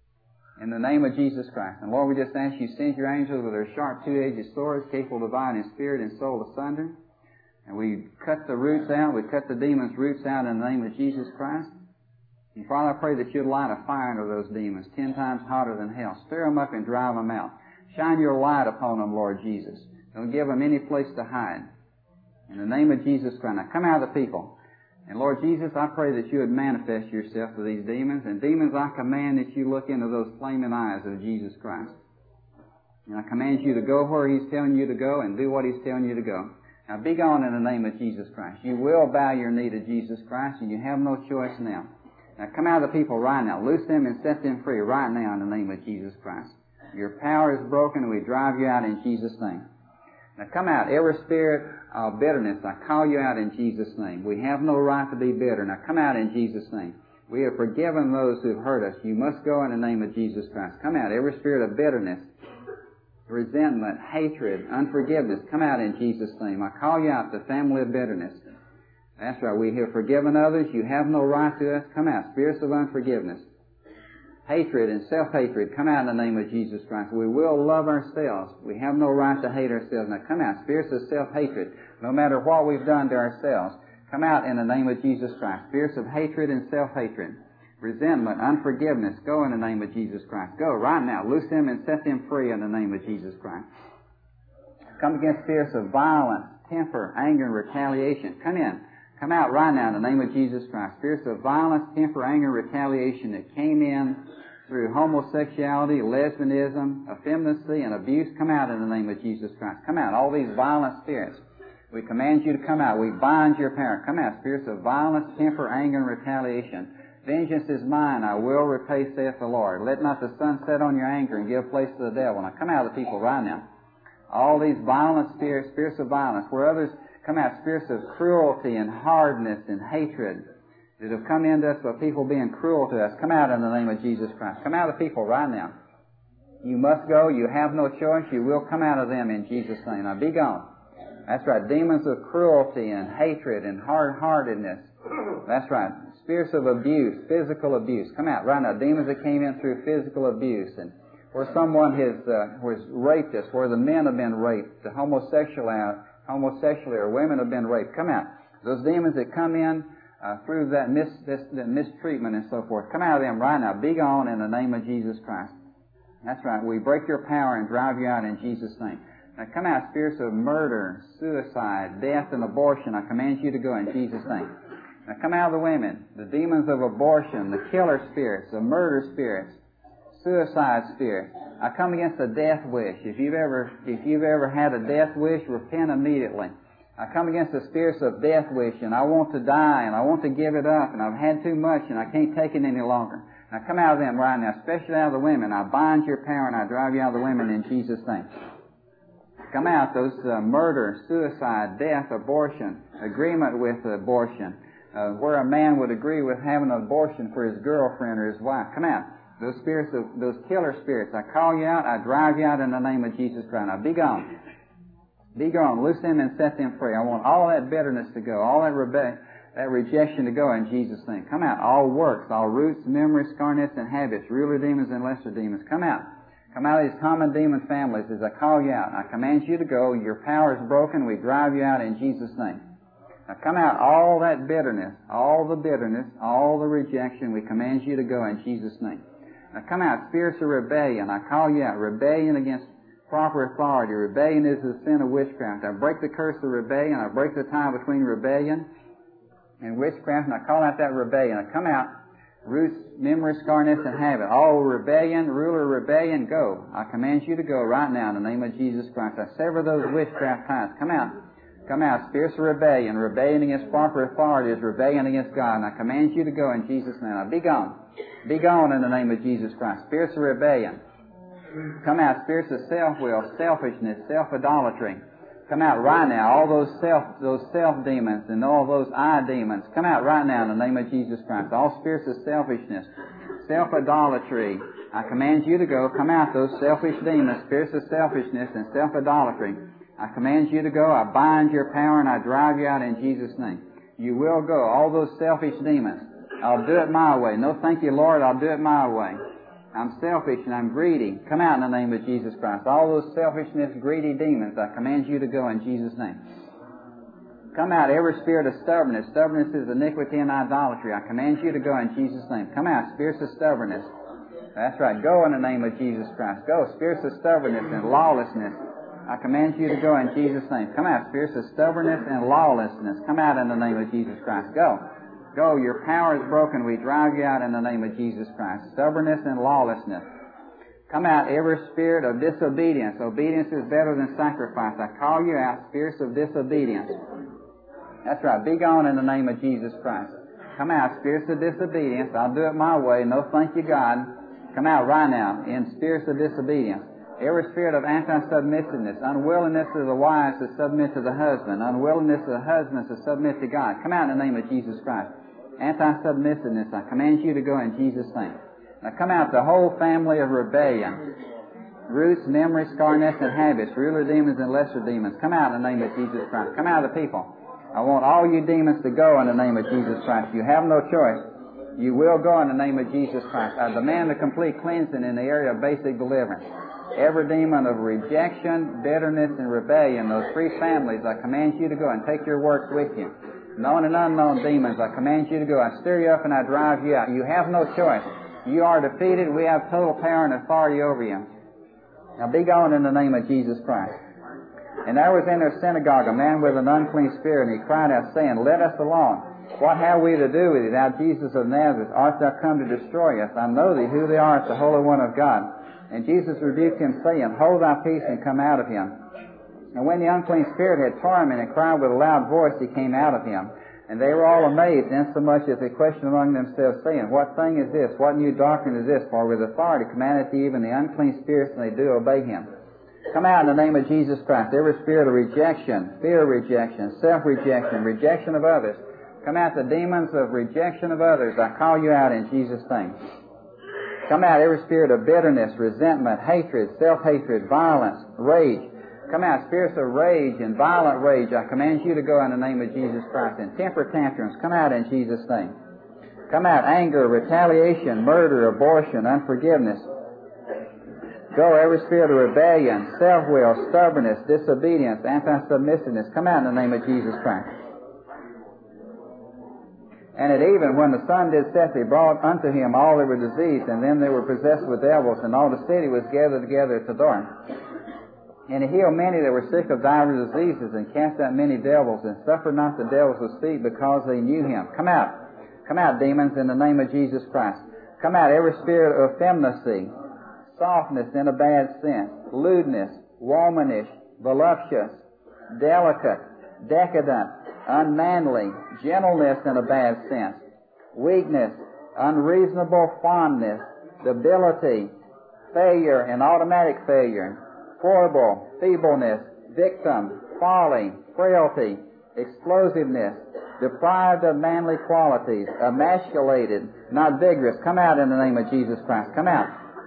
In the name of Jesus Christ. And Lord, we just ask you send your angels with their sharp two-edged swords, capable of dividing spirit and soul asunder. And we cut the roots out. We cut the demons' roots out in the name of Jesus Christ. And Father, I pray that you'd light a fire under those demons, ten times hotter than hell. Stir them up and drive them out. Shine your light upon them, Lord Jesus. Don't give them any place to hide. In the name of Jesus Christ. Now come out of the people. And Lord Jesus, I pray that you would manifest yourself to these demons. And demons, I command that you look into those flaming eyes of Jesus Christ. And I command you to go where He's telling you to go and do what He's telling you to go. Now be gone in the name of Jesus Christ. You will bow your knee to Jesus Christ, and you have no choice now. Now come out of the people right now. Loose them and set them free right now in the name of Jesus Christ. Your power is broken, and we drive you out in Jesus' name. Now come out, every spirit of bitterness, I call you out in Jesus' name. We have no right to be bitter. Now come out in Jesus' name. We have forgiven those who have hurt us. You must go in the name of Jesus Christ. Come out, every spirit of bitterness, resentment, hatred, unforgiveness, come out in Jesus' name. I call you out, the family of bitterness. That's right, we have forgiven others. You have no right to us. Come out, spirits of unforgiveness. Hatred and self-hatred, come out in the name of Jesus Christ. We will love ourselves. We have no right to hate ourselves. Now come out, spirits of self-hatred. No matter what we've done to ourselves, come out in the name of Jesus Christ. Spirits of hatred and self-hatred. Resentment, unforgiveness, go in the name of Jesus Christ. Go right now. Loose them and set them free in the name of Jesus Christ. Come against spirits of violence, temper, anger, and retaliation. Come in. Come out right now in the name of Jesus Christ. Spirits of violence, temper, anger, and retaliation that came in through homosexuality, lesbianism, effeminacy, and abuse, come out in the name of Jesus Christ. Come out. All these violent spirits. We command you to come out. We bind your power. Come out. Spirits of violence, temper, anger, and retaliation. Vengeance is mine, I will repay, saith the Lord. Let not the sun set on your anger and give place to the devil. Now come out of the people right now. All these violent spirits, spirits of violence, where others come out, spirits of cruelty and hardness and hatred that have come into us by people being cruel to us, come out in the name of Jesus Christ. Come out of the people right now. You must go, you have no choice, you will come out of them in Jesus' name. Now be gone. That's right, demons of cruelty and hatred and hard-heartedness. That's right. Spirits of abuse, physical abuse. Come out right now. Demons that came in through physical abuse, and where someone has uh, was raped us, where the men have been raped, the homosexual, homosexually or women have been raped. Come out. Those demons that come in uh, through that, mis, this, that mistreatment and so forth. Come out of them right now. Be gone in the name of Jesus Christ. That's right. We break your power and drive you out in Jesus' name. Now come out, spirits of murder, suicide, death, and abortion. I command you to go in Jesus' name. Now come out of the women, the demons of abortion, the killer spirits, the murder spirits, suicide spirits. I come against the death wish. If you've ever, if you've ever had a death wish, repent immediately. I come against the spirits of death wish, and I want to die, and I want to give it up, and I've had too much, and I can't take it any longer. Now come out of them right now, especially out of the women. I bind your power, and I drive you out of the women in Jesus' name. Come out, those uh, murder, suicide, death, abortion, agreement with abortion. Uh, where a man would agree with having an abortion for his girlfriend or his wife. Come out. Those spirits, of, those killer spirits, I call you out, I drive you out in the name of Jesus Christ. Now be gone. Be gone. Loose them and set them free. I want all that bitterness to go, all that rebe- that rejection to go in Jesus' name. Come out. All works, all roots, memories, scarnets, and habits, ruler demons and lesser demons. Come out. Come out of these common demon families as I call you out. I command you to go. Your power is broken. We drive you out in Jesus' name. Now come out, all that bitterness, all the bitterness, all the rejection, we command you to go in Jesus' name. Now come out, spirits of rebellion, I call you out, rebellion against proper authority. Rebellion is the sin of witchcraft. I break the curse of rebellion, I break the tie between rebellion and witchcraft, and I call out that rebellion. I come out, roots, memory, scarness, and habit. All rebellion, ruler rebellion, go. I command you to go right now in the name of Jesus Christ. I sever those witchcraft ties. Come out. Come out, spirits of rebellion. Rebellion against proper authority is rebellion against God. And I command you to go in Jesus' name. Now be gone. Be gone in the name of Jesus Christ. Spirits of rebellion. Come out, spirits of self-will, selfishness, self-idolatry. Come out right now. All those self, those self-demons and all those I demons. Come out right now in the name of Jesus Christ. All spirits of selfishness, self-idolatry. I command you to go. Come out, those selfish demons, spirits of selfishness and self-idolatry. I command you to go. I bind your power and I drive you out in Jesus' name. You will go. All those selfish demons. I'll do it my way. No, thank you, Lord. I'll do it my way. I'm selfish and I'm greedy. Come out in the name of Jesus Christ. All those selfishness, greedy demons, I command you to go in Jesus' name. Come out, every spirit of stubbornness. Stubbornness is iniquity and idolatry. I command you to go in Jesus' name. Come out, spirits of stubbornness. That's right. Go in the name of Jesus Christ. Go, spirits of stubbornness and lawlessness. I command you to go in Jesus' name. Come out, spirits of stubbornness and lawlessness. Come out in the name of Jesus Christ. Go. Go. Your power is broken. We drive you out in the name of Jesus Christ. Stubbornness and lawlessness. Come out, every spirit of disobedience. Obedience is better than sacrifice. I call you out, spirits of disobedience. That's right. Be gone in the name of Jesus Christ. Come out, spirits of disobedience. I'll do it my way. No thank you, God. Come out right now in spirits of disobedience. Every spirit of anti-submissiveness, unwillingness of the wives to submit to the husband, unwillingness of the husbands to submit to God. Come out in the name of Jesus Christ. Anti-submissiveness, I command you to go in Jesus' name. Now come out the whole family of rebellion. Roots, memories, scarness, and habits, ruler demons and lesser demons. Come out in the name of Jesus Christ. Come out of the people. I want all you demons to go in the name of Jesus Christ. You have no choice. You will go in the name of Jesus Christ. I demand a complete cleansing in the area of basic deliverance. Every demon of rejection, bitterness, and rebellion, those three families, I command you to go and take your works with you. Known and unknown demons, I command you to go. I stir you up and I drive you out. You have no choice. You are defeated. We have total power and authority over you. Now be gone in the name of Jesus Christ. And there was in their synagogue a man with an unclean spirit, and he cried out, saying, Let us alone. What have we to do with thee, thou Jesus of Nazareth? Art thou come to destroy us? I know thee, who thou art, the Holy One of God. And Jesus rebuked him, saying, Hold thy peace and come out of him. And when the unclean spirit had tormented and cried with a loud voice, he came out of him. And they were all amazed, insomuch as they questioned among themselves, saying, What thing is this? What new doctrine is this? For with authority commandeth he even the unclean spirits, and they do obey him. Come out in the name of Jesus Christ. Every spirit of rejection, fear of rejection, self-rejection, rejection of others. Come out the demons of rejection of others. I call you out in Jesus' name. Come out every spirit of bitterness, resentment, hatred, self-hatred, violence, rage. Come out spirits of rage and violent rage. I command you to go in the name of Jesus Christ. And temper tantrums, come out in Jesus' name. Come out anger, retaliation, murder, abortion, unforgiveness. Go every spirit of rebellion, self-will, stubbornness, disobedience, anti-submissiveness. Come out in the name of Jesus Christ. And at even, when the sun did set, they brought unto him all that were diseased, and them that were possessed with devils, and all the city was gathered together to adore him. And he healed many that were sick of divers diseases, and cast out many devils, and suffered not the devils to speak, because they knew him. Come out. Come out, demons, in the name of Jesus Christ. Come out every spirit of effeminacy, softness in a bad sense, lewdness, womanish, voluptuous, delicate, decadent, unmanly, gentleness in a bad sense, weakness, unreasonable fondness, debility, failure and automatic failure, foible, feebleness, victim, folly, frailty, explosiveness, deprived of manly qualities, emasculated, not vigorous. Come out in the name of Jesus Christ. Come out.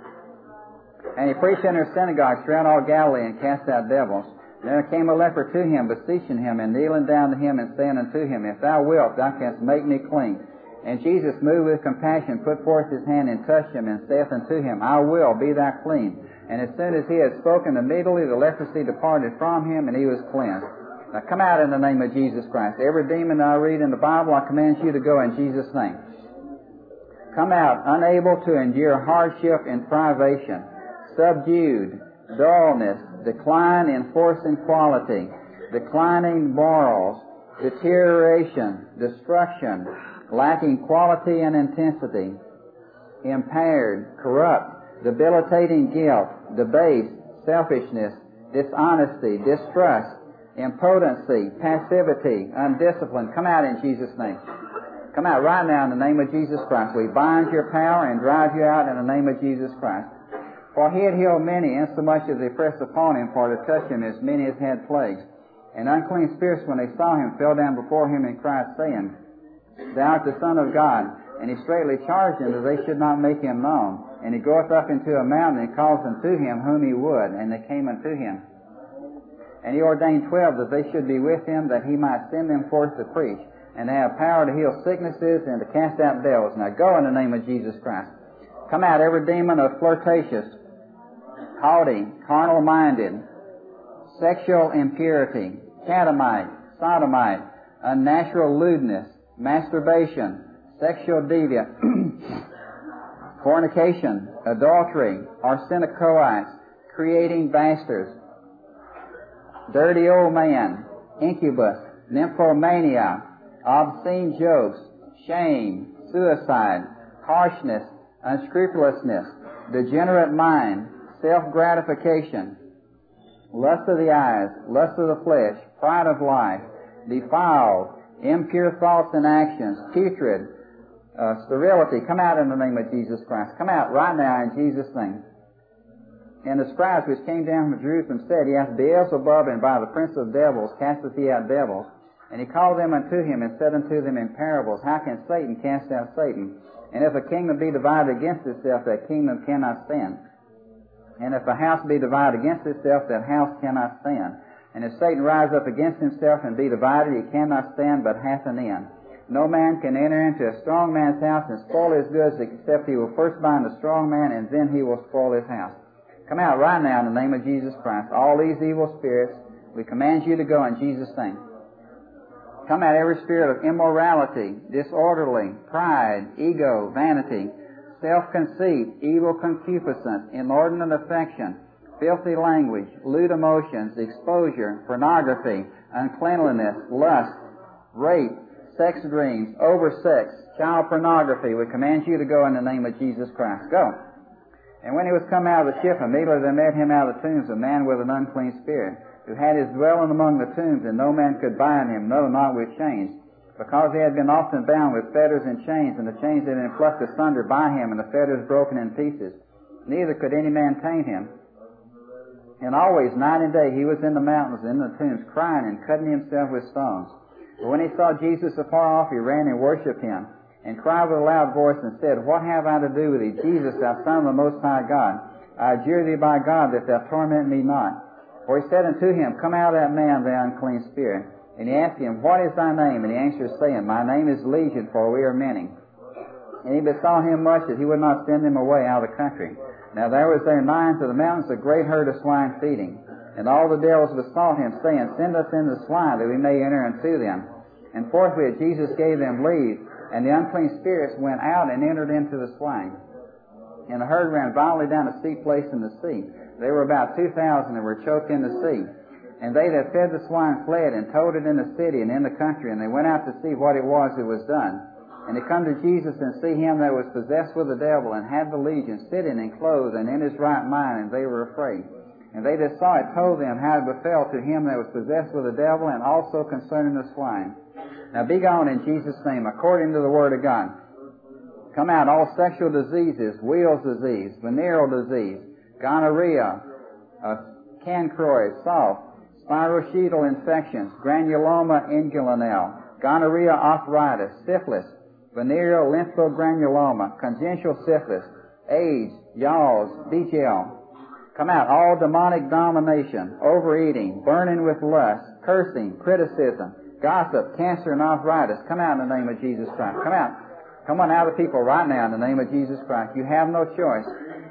And he preached in their synagogues throughout all Galilee and cast out devils. And there came a leper to him, beseeching him, and kneeling down to him, and saying unto him, If thou wilt, thou canst make me clean. And Jesus, moved with compassion, put forth his hand and touched him, and saith unto him, I will, be thou clean. And as soon as he had spoken, immediately the leprosy departed from him, and he was cleansed. Now come out in the name of Jesus Christ. Every demon I read in the Bible, I command you to go in Jesus' name. Come out, unable to endure hardship and privation, subdued, dullness, decline in force and quality, declining morals, deterioration, destruction, lacking quality and intensity, impaired, corrupt, debilitating guilt, debased, selfishness, dishonesty, distrust, impotency, passivity, undisciplined. Come out in Jesus' name. Come out right now in the name of Jesus Christ. We bind your power and drive you out in the name of Jesus Christ. For he had healed many, insomuch as they pressed upon him for to touch him, as many as had plagues. And unclean spirits, when they saw him, fell down before him and cried, saying, Thou art the Son of God. And he straightly charged them that they should not make him known. And he goeth up into a mountain, and calls unto him whom he would, and they came unto him. And he ordained twelve that they should be with him, that he might send them forth to preach, and to have power to heal sicknesses and to cast out devils. Now go in the name of Jesus Christ. Come out every demon of flirtatious, haughty, carnal-minded, sexual impurity, catamite, sodomite, unnatural lewdness, masturbation, sexual deviance, fornication, adultery, arsenicoites, creating bastards, dirty old man, incubus, nymphomania, obscene jokes, shame, suicide, harshness, unscrupulousness, degenerate mind, self-gratification, lust of the eyes, lust of the flesh, pride of life, defiled, impure thoughts and actions, putrid, uh, sterility. Come out in the name of Jesus Christ. Come out right now in Jesus' name. And the scribes which came down from Jerusalem said, He hath Beelzebub, and by the prince of devils casteth he out devils. And he called them unto him, and said unto them in parables, How can Satan cast out Satan? And if a kingdom be divided against itself, that kingdom cannot stand. And if a house be divided against itself, that house cannot stand. And if Satan rise up against himself and be divided, he cannot stand, but hath an end. No man can enter into a strong man's house and spoil his goods, except he will first bind the strong man, and then he will spoil his house. Come out right now in the name of Jesus Christ. All these evil spirits, we command you to go in Jesus' name. Come out every spirit of immorality, disorderly, pride, ego, vanity, self-conceit, evil concupiscence, inordinate affection, filthy language, lewd emotions, exposure, pornography, uncleanliness, lust, rape, sex dreams, oversex, child pornography. We command you to go in the name of Jesus Christ. Go. And when he was come out of the ship, immediately there met him out of the tombs a man with an unclean spirit, who had his dwelling among the tombs, and no man could bind him, no, not with chains, because he had been often bound with fetters and chains, and the chains had been plucked asunder by him, and the fetters broken in pieces. Neither could any man tame him. And always, night and day, he was in the mountains, in the tombs, crying and cutting himself with stones. But when he saw Jesus afar off, he ran and worshipped him, and cried with a loud voice, and said, What have I to do with thee, Jesus, thou Son of the Most High God? I adjure thee by God that thou torment me not. For he said unto him, Come out of that man, thou unclean spirit. And he asked him, What is thy name? And he answered, saying, My name is Legion, for we are many. And he besought him much that he would not send them away out of the country. Now there was there nigh unto the mountains a great herd of swine feeding. And all the devils besought him, saying, Send us into the swine, that we may enter unto them. And forthwith Jesus gave them leave, and the unclean spirits went out and entered into the swine. And the herd ran violently down a steep place in the sea. They were about two thousand and were choked in the sea. And they that fed the swine fled and told it in the city and in the country, and they went out to see what it was that was done. And they come to Jesus and see him that was possessed with the devil and had the legion, sitting and clothed and in his right mind, and they were afraid. And they that saw it told them how it befell to him that was possessed with the devil, and also concerning the swine. Now be gone in Jesus' name, according to the word of God. Come out all sexual diseases, Weil's disease, venereal disease, gonorrhea, uh, cancroid, soft, spirochetal infections, granuloma inguinal, gonorrhea arthritis, syphilis, venereal lymphogranuloma, congenital syphilis, AIDS, yaws, B T L. Come out all demonic domination, overeating, burning with lust, cursing, criticism, gossip, cancer, and arthritis. Come out in the name of Jesus Christ. Come out. Come on out of people right now in the name of Jesus Christ. You have no choice.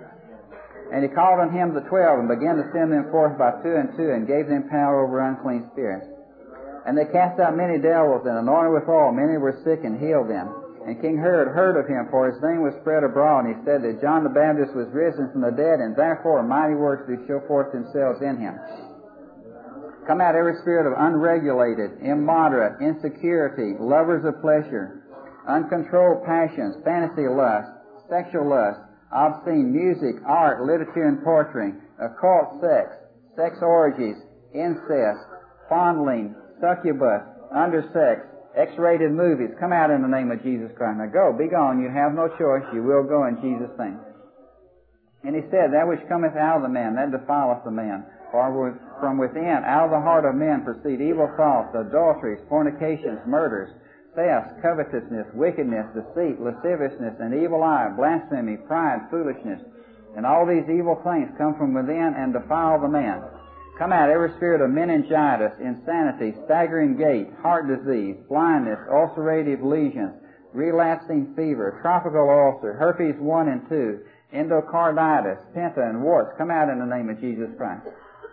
And he called on him the twelve, and began to send them forth by two and two, and gave them power over unclean spirits. And they cast out many devils, and anointed with oil many were sick, and healed them. And King Herod heard of him, for his name was spread abroad, and he said that John the Baptist was risen from the dead, and therefore mighty works do show forth themselves in him. Come out every spirit of unregulated, immoderate, insecurity, lovers of pleasure, uncontrolled passions, fantasy lust, sexual lust, obscene music, art, literature, and poetry, occult sex, sex orgies, incest, fondling, succubus, undersex, X-rated movies. Come out in the name of Jesus Christ. Now go, be gone. You have no choice. You will go in Jesus' name. And he said, That which cometh out of the man, that defileth the man. For from within, out of the heart of men, proceed evil thoughts, adulteries, fornications, murders, thefts, covetousness, wickedness, deceit, lasciviousness, and evil eye, blasphemy, pride, foolishness. And all these evil things come from within and defile the man. Come out every spirit of meningitis, insanity, staggering gait, heart disease, blindness, ulcerative lesions, relapsing fever, tropical ulcer, herpes one and two, endocarditis, penta, and warts. Come out in the name of Jesus Christ.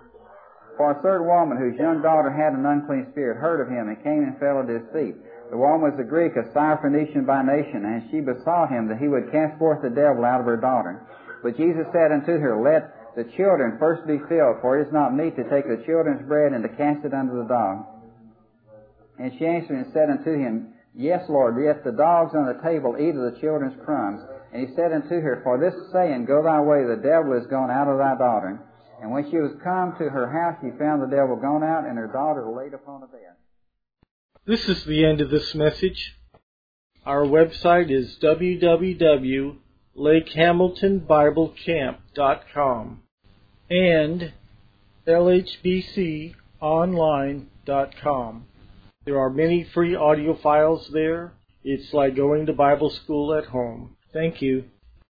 For a certain woman whose young daughter had an unclean spirit heard of him and came and fell at his feet. The woman was a Greek, a Syrophoenician by nation, and she besought him that he would cast forth the devil out of her daughter. But Jesus said unto her, Let the children first be filled, for it is not meet to take the children's bread and to cast it unto the dogs. And she answered and said unto him, Yes, Lord, yet the dogs on the table eat of the children's crumbs. And he said unto her, For this saying, Go thy way, the devil is gone out of thy daughter. And when she was come to her house, she found the devil gone out, and her daughter laid upon a bed. This is the end of this message. Our website is w w w dot lake hamilton bible camp dot com and l h b c online dot com. There are many free audio files there. It's like going to Bible school at home. Thank you.